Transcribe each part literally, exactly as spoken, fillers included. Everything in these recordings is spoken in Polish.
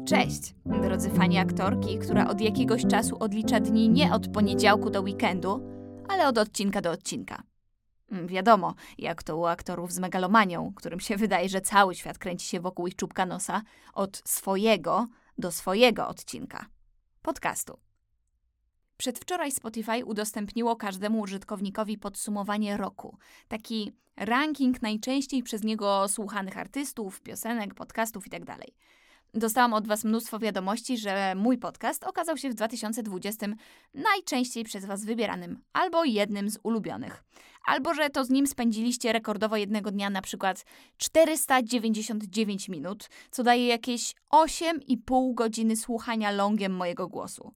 Cześć, drodzy fani aktorki, która od jakiegoś czasu odlicza dni nie od poniedziałku do weekendu, ale od odcinka do odcinka. Wiadomo, jak to u aktorów z megalomanią, którym się wydaje, że cały świat kręci się wokół ich czubka nosa, od swojego do swojego odcinka podcastu. Przedwczoraj Spotify udostępniło każdemu użytkownikowi podsumowanie roku. Taki ranking najczęściej przez niego słuchanych artystów, piosenek, podcastów itd. Dostałam od Was mnóstwo wiadomości, że mój podcast okazał się w dwa tysiące dwudziestym najczęściej przez Was wybieranym, albo jednym z ulubionych. Albo że to z nim spędziliście rekordowo jednego dnia na przykład czterysta dziewięćdziesiąt dziewięć minut, co daje jakieś osiem i pół godziny słuchania longiem mojego głosu.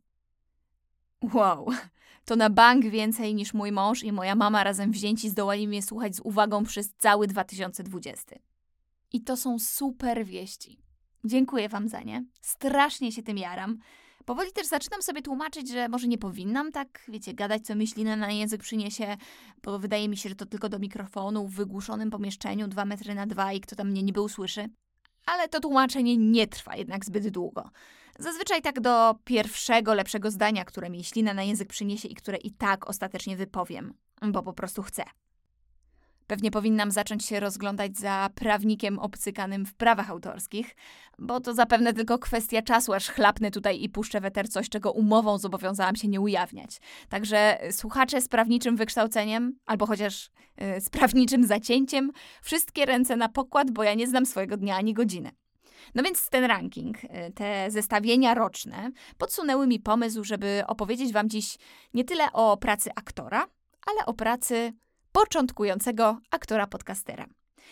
Wow, to na bank więcej niż mój mąż i moja mama razem wzięci zdołali mnie słuchać z uwagą przez cały dwa tysiące dwudziesty. I to są super wieści. Dziękuję Wam za nie. Strasznie się tym jaram. Powoli też zaczynam sobie tłumaczyć, że może nie powinnam tak, wiecie, gadać co myślina na język przyniesie, bo wydaje mi się, że to tylko do mikrofonu w wygłuszonym pomieszczeniu dwa metry na dwa i kto tam mnie niby usłyszy. Ale to tłumaczenie nie trwa jednak zbyt długo. Zazwyczaj tak do pierwszego, lepszego zdania, które mi ślina na język przyniesie i które i tak ostatecznie wypowiem, bo po prostu chcę. Pewnie powinnam zacząć się rozglądać za prawnikiem obcykanym w prawach autorskich, bo to zapewne tylko kwestia czasu, aż chlapnę tutaj i puszczę w eter coś, czego umową zobowiązałam się nie ujawniać. Także słuchacze z prawniczym wykształceniem, albo chociaż yy, z prawniczym zacięciem, wszystkie ręce na pokład, bo ja nie znam swojego dnia ani godziny. No więc ten ranking, te zestawienia roczne podsunęły mi pomysł, żeby opowiedzieć Wam dziś nie tyle o pracy aktora, ale o pracy początkującego aktora podcastera.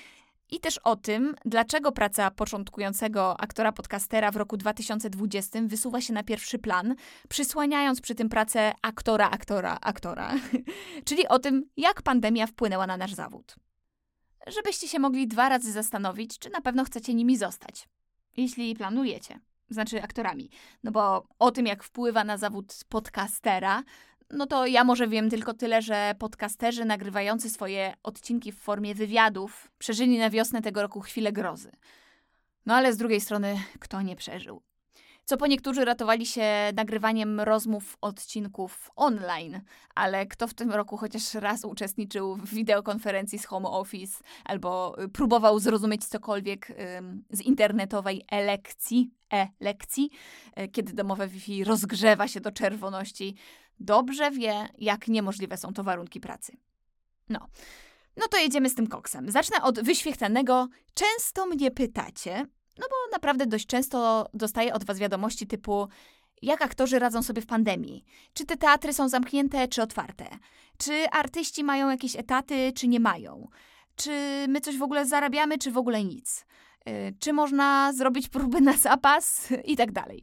I też o tym, dlaczego praca początkującego aktora podcastera w roku dwa tysiące dwudziestym wysuwa się na pierwszy plan, przysłaniając przy tym pracę aktora, aktora, aktora. Czyli o tym, jak pandemia wpłynęła na nasz zawód. Żebyście się mogli dwa razy zastanowić, czy na pewno chcecie nimi zostać. Jeśli planujecie, znaczy aktorami. No bo o tym, jak wpływa na zawód podcastera, no to ja może wiem tylko tyle, że podcasterzy nagrywający swoje odcinki w formie wywiadów przeżyli na wiosnę tego roku chwilę grozy. No ale z drugiej strony, kto nie przeżył? Co po niektórzy ratowali się nagrywaniem rozmów odcinków online, ale kto w tym roku chociaż raz uczestniczył w wideokonferencji z home office albo próbował zrozumieć cokolwiek ym, z internetowej e-lekcji, e-lekcji, y, kiedy domowe Wi-Fi rozgrzewa się do czerwoności, dobrze wie, jak niemożliwe są to warunki pracy. No, no to jedziemy z tym koksem. Zacznę od wyświechtanego "często mnie pytacie", no bo naprawdę dość często dostaję od Was wiadomości typu: jak aktorzy radzą sobie w pandemii? Czy te teatry są zamknięte, czy otwarte? Czy artyści mają jakieś etaty, czy nie mają? Czy my coś w ogóle zarabiamy, czy w ogóle nic? Yy, czy można zrobić próby na zapas? I tak dalej.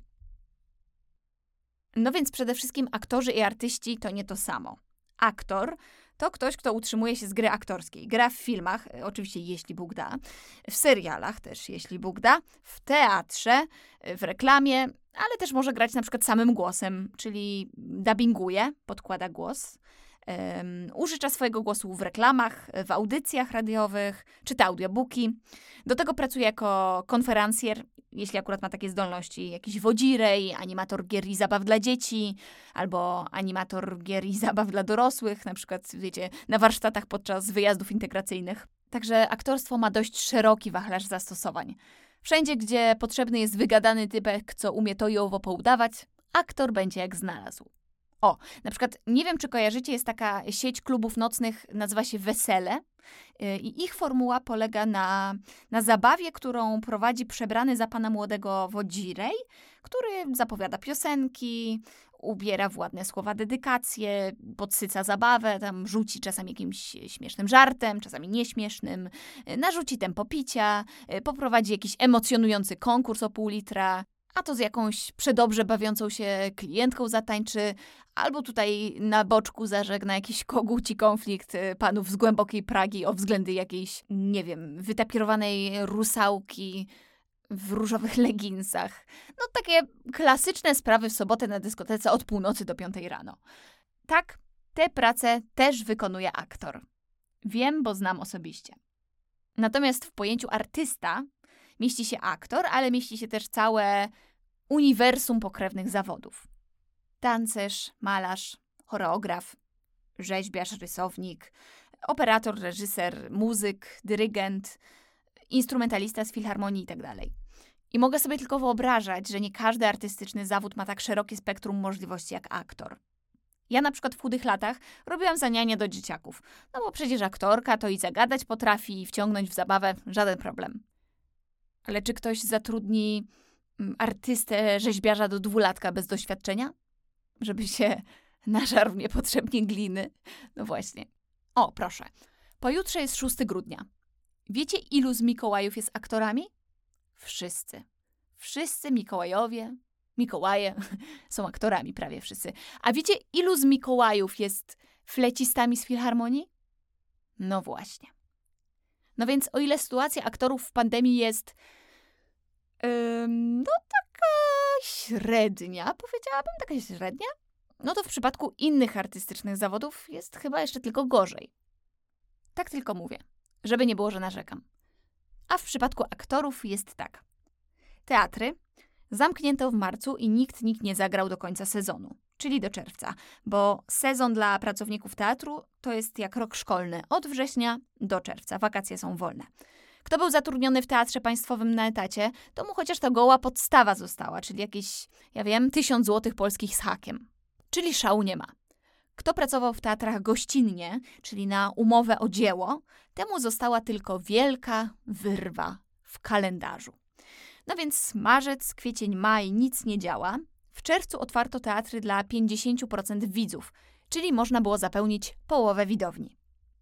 No więc przede wszystkim aktorzy i artyści to nie to samo. Aktor to ktoś, kto utrzymuje się z gry aktorskiej. Gra w filmach, oczywiście jeśli Bóg da, w serialach też jeśli Bóg da, w teatrze, w reklamie, ale też może grać na przykład samym głosem, czyli dubbinguje, podkłada głos, um, użycza swojego głosu w reklamach, w audycjach radiowych, czyta audiobooki. Do tego pracuje jako konferencjer, jeśli akurat ma takie zdolności, jakiś wodzirej, animator gier i zabaw dla dzieci, albo animator gier i zabaw dla dorosłych, na przykład, wiecie, na warsztatach podczas wyjazdów integracyjnych. Także aktorstwo ma dość szeroki wachlarz zastosowań. Wszędzie, gdzie potrzebny jest wygadany typek, co umie to i owo poudawać, aktor będzie jak znalazł. O, na przykład, nie wiem, czy kojarzycie, jest taka sieć klubów nocnych, nazywa się Wesele i ich formuła polega na, na zabawie, którą prowadzi przebrany za pana młodego wodzirej, który zapowiada piosenki, ubiera w ładne słowa dedykacje, podsyca zabawę, tam rzuci czasami jakimś śmiesznym żartem, czasami nieśmiesznym, narzuci tempo picia, poprowadzi jakiś emocjonujący konkurs o pół litra, a to z jakąś przedobrze bawiącą się klientką zatańczy, albo tutaj na boczku zażegna jakiś koguci konflikt panów z głębokiej Pragi o względy jakiejś, nie wiem, wytapirowanej rusałki w różowych leginsach. No takie klasyczne sprawy w sobotę na dyskotece od północy do piątej rano. Tak, tę pracę też wykonuje aktor. Wiem, bo znam osobiście. Natomiast w pojęciu artysta mieści się aktor, ale mieści się też całe uniwersum pokrewnych zawodów. Tancerz, malarz, choreograf, rzeźbiarz, rysownik, operator, reżyser, muzyk, dyrygent, instrumentalista z filharmonii itd. I mogę sobie tylko wyobrażać, że nie każdy artystyczny zawód ma tak szerokie spektrum możliwości jak aktor. Ja na przykład w chudych latach robiłam zaniania do dzieciaków, no bo przecież aktorka to i zagadać potrafi, i wciągnąć w zabawę, żaden problem. Ale czy ktoś zatrudni artystę, rzeźbiarza do dwulatka bez doświadczenia? Żeby się nażarł niepotrzebnie gliny? No właśnie. O, proszę. Pojutrze jest szóstego grudnia. Wiecie, ilu z Mikołajów jest aktorami? Wszyscy. Wszyscy Mikołajowie, Mikołaje są aktorami prawie wszyscy. A wiecie, ilu z Mikołajów jest flecistami z filharmonii? No właśnie. No więc o ile sytuacja aktorów w pandemii jest ym, no taka średnia, powiedziałabym, taka średnia, no to w przypadku innych artystycznych zawodów jest chyba jeszcze tylko gorzej. Tak tylko mówię, żeby nie było, że narzekam. A w przypadku aktorów jest tak. Teatry zamknięto w marcu i nikt nikt nie zagrał do końca sezonu, czyli do czerwca, bo sezon dla pracowników teatru to jest jak rok szkolny, od września do czerwca, wakacje są wolne. Kto był zatrudniony w teatrze państwowym na etacie, to mu chociaż ta goła podstawa została, czyli jakieś, ja wiem, tysiąc złotych polskich z hakiem. Czyli szału nie ma. Kto pracował w teatrach gościnnie, czyli na umowę o dzieło, temu została tylko wielka wyrwa w kalendarzu. No więc marzec, kwiecień, maj nic nie działa. W czerwcu otwarto teatry dla pięćdziesiąt procent widzów, czyli można było zapełnić połowę widowni.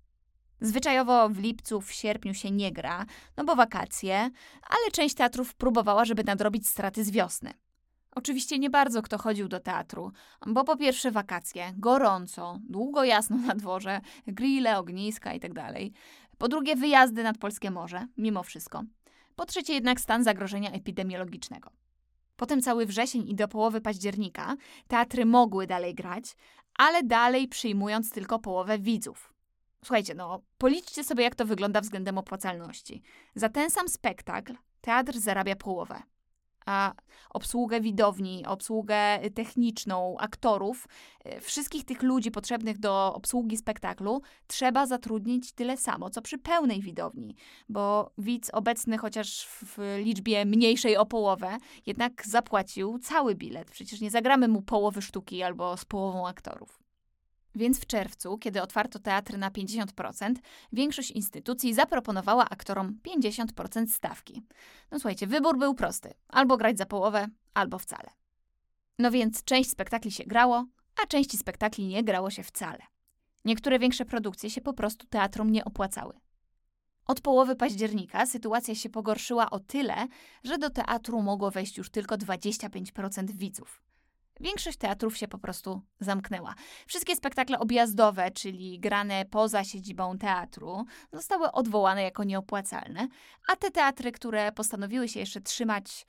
Zwyczajowo w lipcu, w sierpniu się nie gra, no bo wakacje, ale część teatrów próbowała, żeby nadrobić straty z wiosny. Oczywiście nie bardzo kto chodził do teatru, bo po pierwsze wakacje, gorąco, długo jasno na dworze, grille, ogniska itd. Po drugie wyjazdy nad polskie morze, mimo wszystko. Po trzecie jednak stan zagrożenia epidemiologicznego. Potem cały wrzesień i do połowy października teatry mogły dalej grać, ale dalej przyjmując tylko połowę widzów. Słuchajcie, no policzcie sobie, jak to wygląda względem opłacalności. Za ten sam spektakl teatr zarabia połowę. A obsługę widowni, obsługę techniczną, aktorów, wszystkich tych ludzi potrzebnych do obsługi spektaklu trzeba zatrudnić tyle samo, co przy pełnej widowni, bo widz obecny chociaż w liczbie mniejszej o połowę jednak zapłacił cały bilet. Przecież nie zagramy mu połowy sztuki albo z połową aktorów. Więc w czerwcu, kiedy otwarto teatry na pięćdziesiąt procent, większość instytucji zaproponowała aktorom pięćdziesiąt procent stawki. No słuchajcie, wybór był prosty. Albo grać za połowę, albo wcale. No więc część spektakli się grało, a części spektakli nie grało się wcale. Niektóre większe produkcje się po prostu teatrom nie opłacały. Od połowy października sytuacja się pogorszyła o tyle, że do teatru mogło wejść już tylko dwadzieścia pięć procent widzów. Większość teatrów się po prostu zamknęła. Wszystkie spektakle objazdowe, czyli grane poza siedzibą teatru, zostały odwołane jako nieopłacalne, a te teatry, które postanowiły się jeszcze trzymać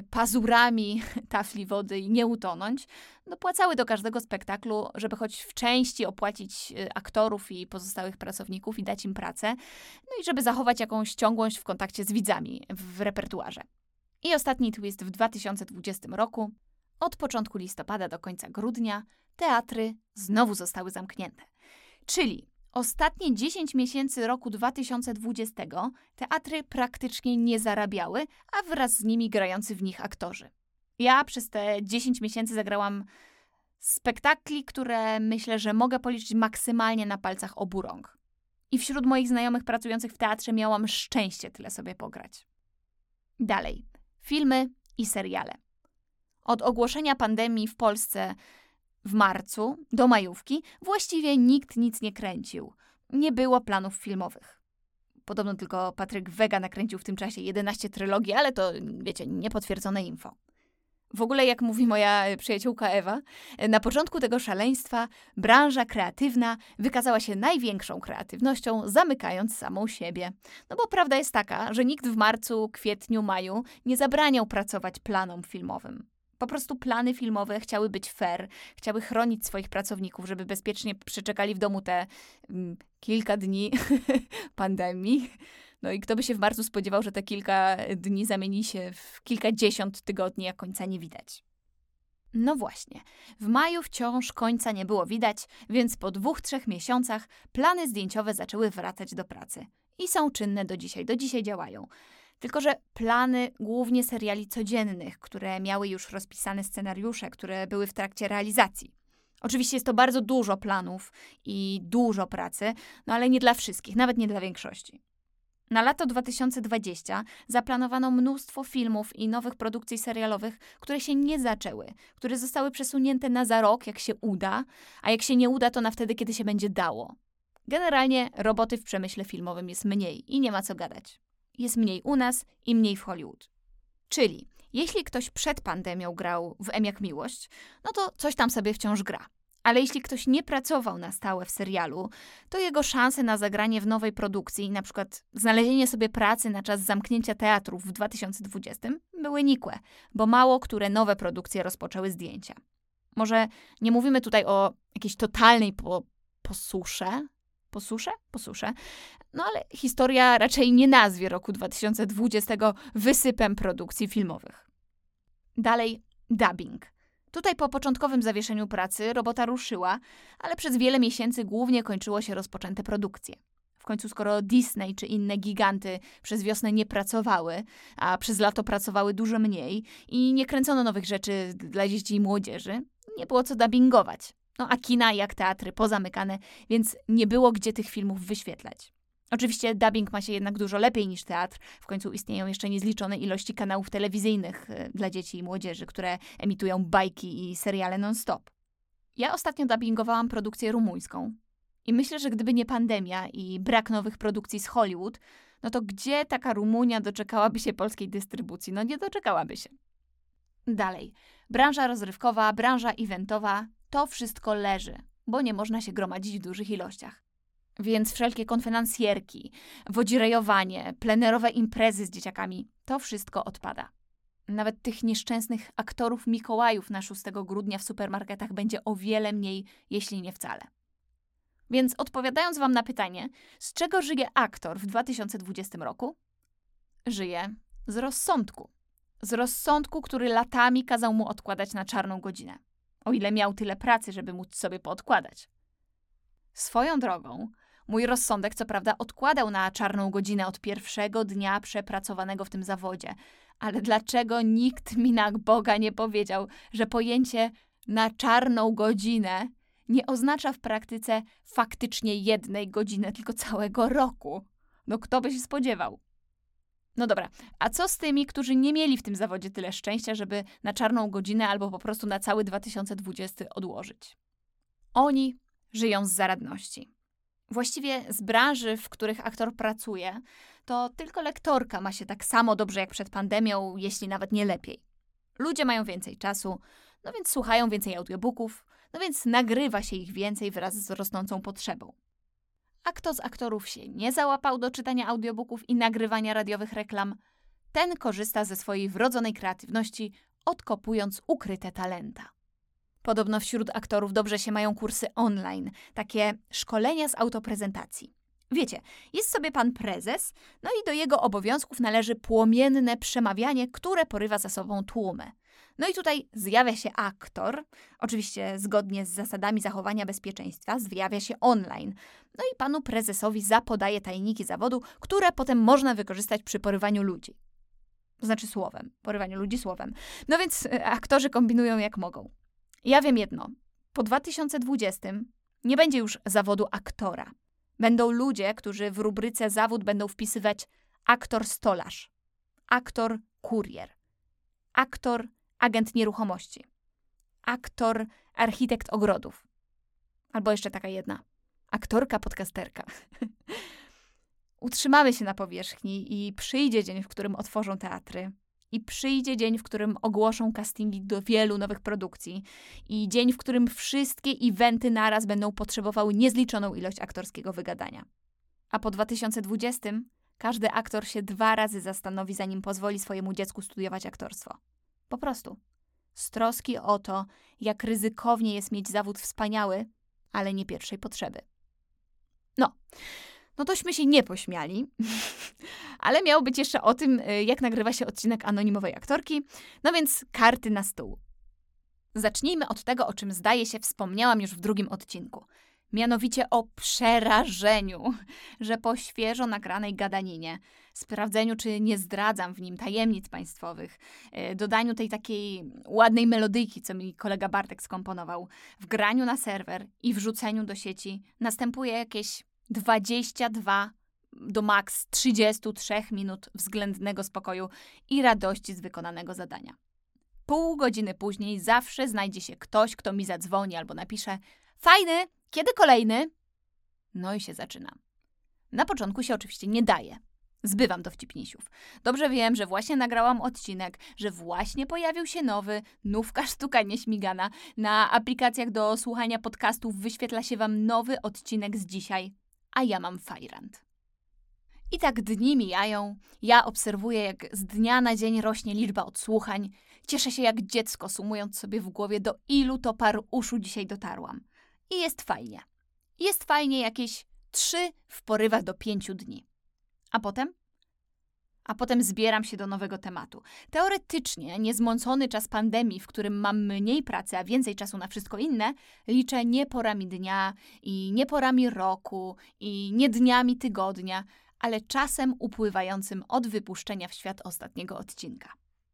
pazurami tafli wody i nie utonąć, dopłacały do każdego spektaklu, żeby choć w części opłacić aktorów i pozostałych pracowników i dać im pracę, no i żeby zachować jakąś ciągłość w kontakcie z widzami w repertuarze. I ostatni twist w dwa tysiące dwudziestym roku. Od początku listopada do końca grudnia teatry znowu zostały zamknięte. Czyli ostatnie dziesięć miesięcy roku dwa tysiące dwudziestego teatry praktycznie nie zarabiały, a wraz z nimi grający w nich aktorzy. Ja przez te dziesięć miesięcy zagrałam spektakli, które myślę, że mogę policzyć maksymalnie na palcach obu rąk. I wśród moich znajomych pracujących w teatrze miałam szczęście tyle sobie pograć. Dalej. Filmy i seriale. Od ogłoszenia pandemii w Polsce w marcu do majówki właściwie nikt nic nie kręcił. Nie było planów filmowych. Podobno tylko Patryk Wega nakręcił w tym czasie jedenaście trylogii, ale to, wiecie, niepotwierdzone info. W ogóle, jak mówi moja przyjaciółka Ewa, na początku tego szaleństwa branża kreatywna wykazała się największą kreatywnością, zamykając samą siebie. No bo prawda jest taka, że nikt w marcu, kwietniu, maju nie zabraniał pracować planom filmowym. Po prostu plany filmowe chciały być fair, chciały chronić swoich pracowników, żeby bezpiecznie przeczekali w domu te mm, kilka dni pandemii. No i kto by się w marcu spodziewał, że te kilka dni zamieni się w kilkadziesiąt tygodni, a końca nie widać. No właśnie, w maju wciąż końca nie było widać, więc po dwóch, trzech miesiącach plany zdjęciowe zaczęły wracać do pracy. I są czynne do dzisiaj, do dzisiaj działają. Tylko że plany głównie seriali codziennych, które miały już rozpisane scenariusze, które były w trakcie realizacji. Oczywiście jest to bardzo dużo planów i dużo pracy, no ale nie dla wszystkich, nawet nie dla większości. Na lato dwa tysiące dwudzieste zaplanowano mnóstwo filmów i nowych produkcji serialowych, które się nie zaczęły, które zostały przesunięte na za rok, jak się uda, a jak się nie uda, to na wtedy, kiedy się będzie dało. Generalnie roboty w przemyśle filmowym jest mniej i nie ma co gadać. Jest mniej u nas i mniej w Hollywood. Czyli jeśli ktoś przed pandemią grał w M jak Miłość, no to coś tam sobie wciąż gra. Ale jeśli ktoś nie pracował na stałe w serialu, to jego szanse na zagranie w nowej produkcji, na przykład znalezienie sobie pracy na czas zamknięcia teatrów w dwa tysiące dwudziestym, były nikłe, bo mało które nowe produkcje rozpoczęły zdjęcia. Może nie mówimy tutaj o jakiejś totalnej po, posusze, posusze? Posusze. No ale historia raczej nie nazwie roku dwa tysiące dwudziestego wysypem produkcji filmowych. Dalej dubbing. Tutaj po początkowym zawieszeniu pracy robota ruszyła, ale przez wiele miesięcy głównie kończyło się rozpoczęte produkcje. W końcu skoro Disney czy inne giganty przez wiosnę nie pracowały, a przez lato pracowały dużo mniej i nie kręcono nowych rzeczy dla dzieci i młodzieży, nie było co dubbingować. No a kina jak teatry pozamykane, więc nie było gdzie tych filmów wyświetlać. Oczywiście dubbing ma się jednak dużo lepiej niż teatr. W końcu istnieją jeszcze niezliczone ilości kanałów telewizyjnych y, dla dzieci i młodzieży, które emitują bajki i seriale non-stop. Ja ostatnio dubbingowałam produkcję rumuńską i myślę, że gdyby nie pandemia i brak nowych produkcji z Hollywood, no to gdzie taka Rumunia doczekałaby się polskiej dystrybucji? No nie doczekałaby się. Dalej. Branża rozrywkowa, branża eventowa, to wszystko leży, bo nie można się gromadzić w dużych ilościach. Więc wszelkie konferencjerki, wodzirejowanie, plenerowe imprezy z dzieciakami, to wszystko odpada. Nawet tych nieszczęsnych aktorów Mikołajów na szóstego grudnia w supermarketach będzie o wiele mniej, jeśli nie wcale. Więc odpowiadając wam na pytanie, z czego żyje aktor w dwa tysiące dwudziestym roku? Żyje z rozsądku. Z rozsądku, który latami kazał mu odkładać na czarną godzinę. O ile miał tyle pracy, żeby móc sobie poodkładać. Swoją drogą, mój rozsądek co prawda odkładał na czarną godzinę od pierwszego dnia przepracowanego w tym zawodzie, ale dlaczego nikt mi na Boga nie powiedział, że pojęcie na czarną godzinę nie oznacza w praktyce faktycznie jednej godziny, tylko całego roku? No kto by się spodziewał? No dobra, a co z tymi, którzy nie mieli w tym zawodzie tyle szczęścia, żeby na czarną godzinę albo po prostu na cały dwa tysiące dwudziesty odłożyć? Oni żyją z zaradności. Właściwie z branży, w których aktor pracuje, to tylko lektorka ma się tak samo dobrze jak przed pandemią, jeśli nawet nie lepiej. Ludzie mają więcej czasu, no więc słuchają więcej audiobooków, no więc nagrywa się ich więcej wraz z rosnącą potrzebą. A kto z aktorów się nie załapał do czytania audiobooków i nagrywania radiowych reklam, ten korzysta ze swojej wrodzonej kreatywności, odkopując ukryte talenta. Podobno wśród aktorów dobrze się mają kursy online, takie szkolenia z autoprezentacji. Wiecie, jest sobie pan prezes, no i do jego obowiązków należy płomienne przemawianie, które porywa za sobą tłumy. No i tutaj zjawia się aktor, oczywiście zgodnie z zasadami zachowania bezpieczeństwa, zjawia się online. No i panu prezesowi zapodaje tajniki zawodu, które potem można wykorzystać przy porywaniu ludzi. To znaczy słowem, porywaniu ludzi słowem. No więc aktorzy kombinują jak mogą. Ja wiem jedno, po dwa tysiące dwudziestym nie będzie już zawodu aktora. Będą ludzie, którzy w rubryce zawód będą wpisywać aktor stolarz, aktor kurier, aktor agent nieruchomości, aktor architekt ogrodów. Albo jeszcze taka jedna, aktorka podcasterka. Utrzymamy się na powierzchni i przyjdzie dzień, w którym otworzą teatry. I przyjdzie dzień, w którym ogłoszą castingi do wielu nowych produkcji. I dzień, w którym wszystkie eventy naraz będą potrzebowały niezliczoną ilość aktorskiego wygadania. A po dwa tysiące dwudziestym każdy aktor się dwa razy zastanowi, zanim pozwoli swojemu dziecku studiować aktorstwo. Po prostu. Z troski o to, jak ryzykownie jest mieć zawód wspaniały, ale nie pierwszej potrzeby. No. No tośmy się nie pośmiali, ale miało być jeszcze o tym, jak nagrywa się odcinek anonimowej aktorki, no więc karty na stół. Zacznijmy od tego, o czym zdaje się wspomniałam już w drugim odcinku. Mianowicie o przerażeniu, że po świeżo nagranej gadaninie, sprawdzeniu, czy nie zdradzam w nim tajemnic państwowych, dodaniu tej takiej ładnej melodyjki, co mi kolega Bartek skomponował, wgraniu na serwer i wrzuceniu do sieci następuje jakieś dwadzieścia dwa do maks trzydzieści trzy minut względnego spokoju i radości z wykonanego zadania. Pół godziny później zawsze znajdzie się ktoś, kto mi zadzwoni albo napisze: fajny, kiedy kolejny? No i się zaczyna. Na początku się oczywiście nie daje. Zbywam dowcipnisiów. Dobrze wiem, że właśnie nagrałam odcinek, że właśnie pojawił się nowy, nówka sztuka nieśmigana. Na aplikacjach do słuchania podcastów wyświetla się wam nowy odcinek z dzisiaj, a ja mam fajrant. I tak dni mijają, ja obserwuję, jak z dnia na dzień rośnie liczba odsłuchań, cieszę się jak dziecko, sumując sobie w głowie, do ilu to par uszu dzisiaj dotarłam. I jest fajnie. Jest fajnie jakieś trzy w porywach do pięciu dni. A potem? A potem zbieram się do nowego tematu. Teoretycznie niezmącony czas pandemii, w którym mam mniej pracy, a więcej czasu na wszystko inne, liczę nie porami dnia i nie porami roku i nie dniami tygodnia, ale czasem upływającym od wypuszczenia w świat ostatniego odcinka.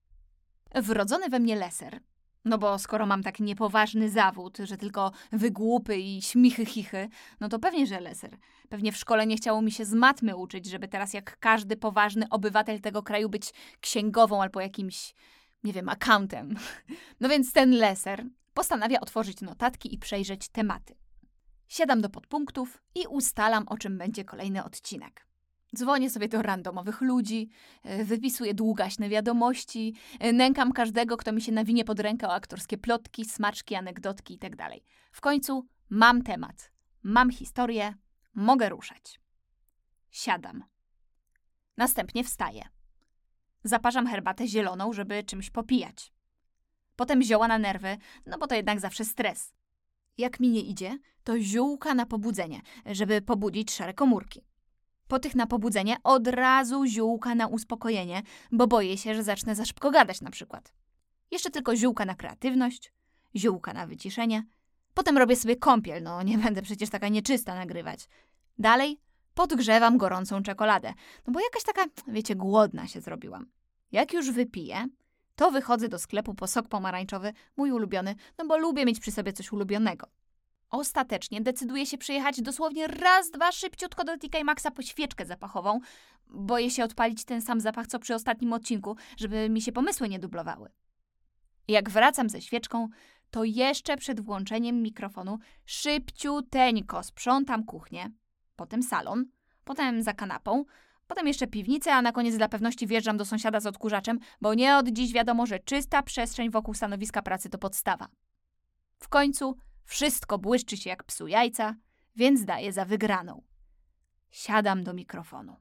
Wrodzony we mnie leser, no bo skoro mam tak niepoważny zawód, że tylko wygłupy i śmichy-chichy, no to pewnie, że leser. Pewnie w szkole nie chciało mi się z matmy uczyć, żeby teraz jak każdy poważny obywatel tego kraju być księgową albo jakimś, nie wiem, accountem. No więc ten leser postanawia otworzyć notatki i przejrzeć tematy. Siadam do podpunktów i ustalam, o czym będzie kolejny odcinek. Dzwonię sobie do randomowych ludzi, wypisuję długaśne wiadomości, nękam każdego, kto mi się nawinie pod rękę o aktorskie plotki, smaczki, anegdotki itd. W końcu mam temat, mam historię, mogę ruszać. Siadam. Następnie wstaję. Zaparzam herbatę zieloną, żeby czymś popijać. Potem zioła na nerwy, no bo to jednak zawsze stres. Jak mi nie idzie, to ziółka na pobudzenie, żeby pobudzić szare komórki. Po tych na pobudzenie od razu ziółka na uspokojenie, bo boję się, że zacznę za szybko gadać na przykład. Jeszcze tylko ziółka na kreatywność, ziółka na wyciszenie. Potem robię sobie kąpiel, no nie będę przecież taka nieczysta nagrywać. Dalej podgrzewam gorącą czekoladę, no bo jakaś taka, wiecie, głodna się zrobiłam. Jak już wypiję, to wychodzę do sklepu po sok pomarańczowy, mój ulubiony, no bo lubię mieć przy sobie coś ulubionego. Ostatecznie decyduję się przyjechać dosłownie raz, dwa szybciutko do T K Maxa po świeczkę zapachową. Boję się odpalić ten sam zapach, co przy ostatnim odcinku, żeby mi się pomysły nie dublowały. Jak wracam ze świeczką, to jeszcze przed włączeniem mikrofonu szybciuteńko sprzątam kuchnię, potem salon, potem za kanapą, potem jeszcze piwnicę, a na koniec dla pewności wjeżdżam do sąsiada z odkurzaczem, bo nie od dziś wiadomo, że czysta przestrzeń wokół stanowiska pracy to podstawa. W końcu wszystko błyszczy się jak psu jajca, więc daję za wygraną. Siadam do mikrofonu.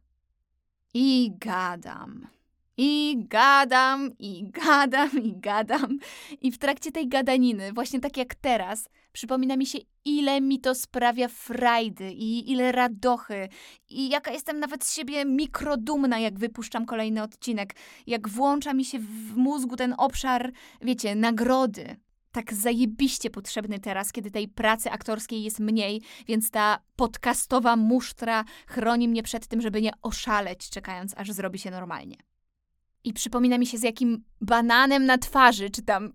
I gadam. I gadam, i gadam, i gadam. I w trakcie tej gadaniny, właśnie tak jak teraz, przypomina mi się, ile mi to sprawia frajdy i ile radochy. I jaka jestem nawet z siebie mikrodumna, jak wypuszczam kolejny odcinek. Jak włącza mi się w mózgu ten obszar, wiecie, nagrody. Tak zajebiście potrzebny teraz, kiedy tej pracy aktorskiej jest mniej, więc ta podcastowa musztra chroni mnie przed tym, żeby nie oszaleć, czekając, aż zrobi się normalnie. I przypomina mi się, z jakim bananem na twarzy, czy tam,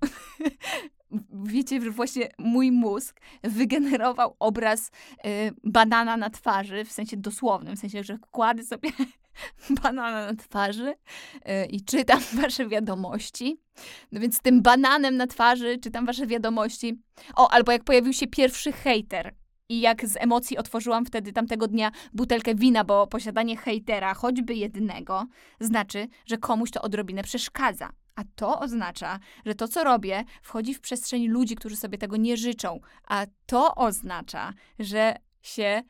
wiecie, że właśnie mój mózg wygenerował obraz y, banana na twarzy, w sensie dosłownym, w sensie, że kładę sobie banana na twarzy y, i czytam wasze wiadomości. No więc z tym bananem na twarzy czytam wasze wiadomości. O, albo jak pojawił się pierwszy hejter i jak z emocji otworzyłam wtedy tamtego dnia butelkę wina, bo posiadanie hejtera, choćby jednego, znaczy, że komuś to odrobinę przeszkadza. A to oznacza, że to, co robię, wchodzi w przestrzeń ludzi, którzy sobie tego nie życzą. A to oznacza, że się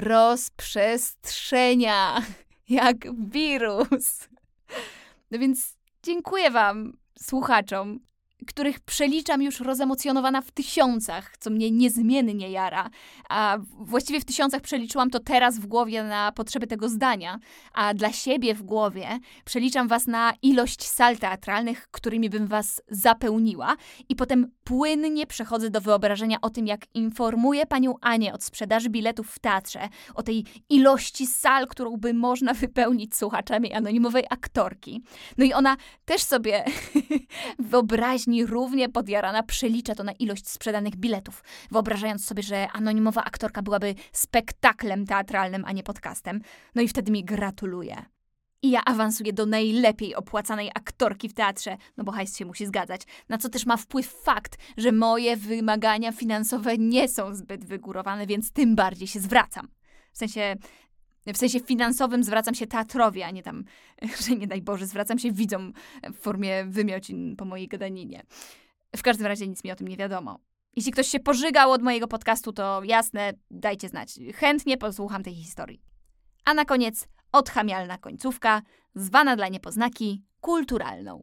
rozprzestrzenia jak wirus. No więc dziękuję wam, słuchaczom, których przeliczam już rozemocjonowana w tysiącach, co mnie niezmiennie jara. A właściwie w tysiącach przeliczyłam to teraz w głowie na potrzeby tego zdania, a dla siebie w głowie przeliczam was na ilość sal teatralnych, którymi bym was zapełniła i potem płynnie przechodzę do wyobrażenia o tym, jak informuję panią Anię od sprzedaży biletów w teatrze, o tej ilości sal, którą by można wypełnić słuchaczami anonimowej aktorki. No i ona też sobie wyobraźni równie podjarana przelicza to na ilość sprzedanych biletów, wyobrażając sobie, że anonimowa aktorka byłaby spektaklem teatralnym, a nie podcastem. No i wtedy mi gratuluje. I ja awansuję do najlepiej opłacanej aktorki w teatrze, no bo hajs się musi zgadzać, na co też ma wpływ fakt, że moje wymagania finansowe nie są zbyt wygórowane, więc tym bardziej się zwracam. W sensie... W sensie finansowym zwracam się teatrowi, a nie tam, że nie daj Boże, zwracam się widzom w formie wymiocin po mojej gadaninie. W każdym razie nic mi o tym nie wiadomo. Jeśli ktoś się pożygał od mojego podcastu, to jasne, dajcie znać. Chętnie posłucham tej historii. A na koniec odchamialna końcówka, zwana dla niepoznaki kulturalną.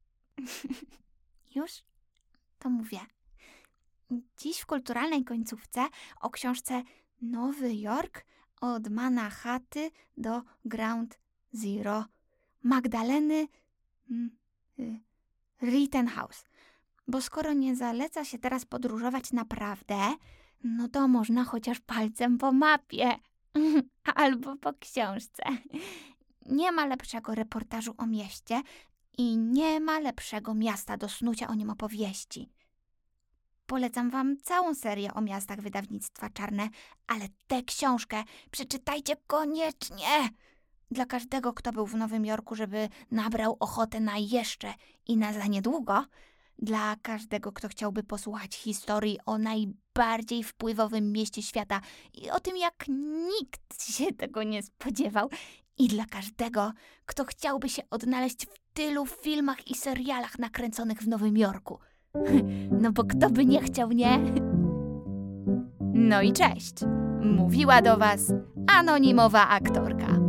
Już? To mówię. Dziś w kulturalnej końcówce o książce Nowy Jork od Manhattan do Ground Zero Magdaleny mm, y, Rittenhouse. Bo skoro nie zaleca się teraz podróżować naprawdę, no to można chociaż palcem po mapie albo po książce. Nie ma lepszego reportażu o mieście i nie ma lepszego miasta do snucia o nim opowieści. Polecam wam całą serię o miastach wydawnictwa Czarne, ale tę książkę przeczytajcie koniecznie! Dla każdego, kto był w Nowym Jorku, żeby nabrał ochotę na jeszcze i na za niedługo. Dla każdego, kto chciałby posłuchać historii o najbardziej wpływowym mieście świata i o tym, jak nikt się tego nie spodziewał. I dla każdego, kto chciałby się odnaleźć w tylu filmach i serialach nakręconych w Nowym Jorku. No bo kto by nie chciał, nie? No i cześć. Mówiła do was anonimowa aktorka.